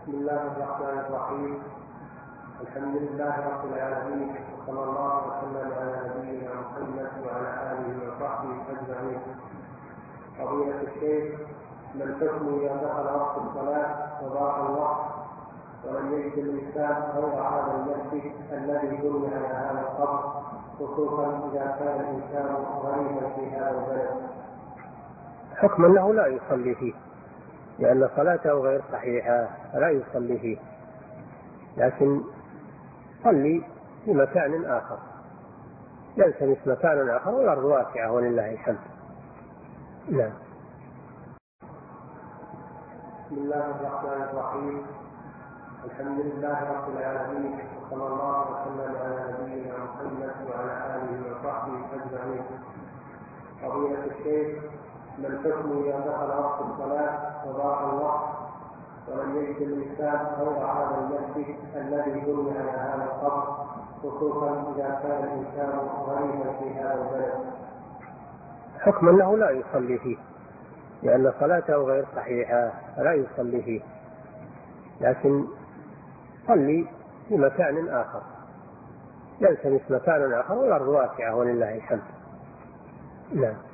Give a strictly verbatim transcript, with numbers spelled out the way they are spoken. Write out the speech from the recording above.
بسم الله الرحمن الرحيم. الحمد لله رب العالمين، وصلى الله وسلم على نبينا محمد وعلى آله وصحبه أجمعين. فضيلة الشيخ، ما الحكم إذا دخل وقت الصلاة وضاع الوقت ولم يجد الإنسان غير هذا المسجد الذي بني على هذا القبر، خصوصا إذا كان الإنسان غريبا في هذا البلد؟ حكم أنه لا يصلي فيه، لأن صلاته غير صحيحة، لا يصلي فيه، لكن صلي في مكان آخر، يلتمس مكان آخر، والأرض واسعة ولله الحمد. نعم. بسم الله الرحمن الرحيم. الحمد لله رب العالمين، وصلى الله وسلم على نبينا محمد وعلى آله وصحبه أجمعين. فضيلة الشيخ، ما الحكم إذا دخل وقت الصلاة وضاع الوقت ولم يجد الإنسان غير هذا المسجد الذي بني على هذا القبر، خصوصا إذا كان الإنسان غريبا في هذا البلد؟ حكم أنه لا يصلي فيه، لأن صلاته غير صحيحة، لا يصلي فيه، لكن صلي في مكان آخر، يلتمس مكان آخر، والأرض واسعة ولله الحمد. نعم.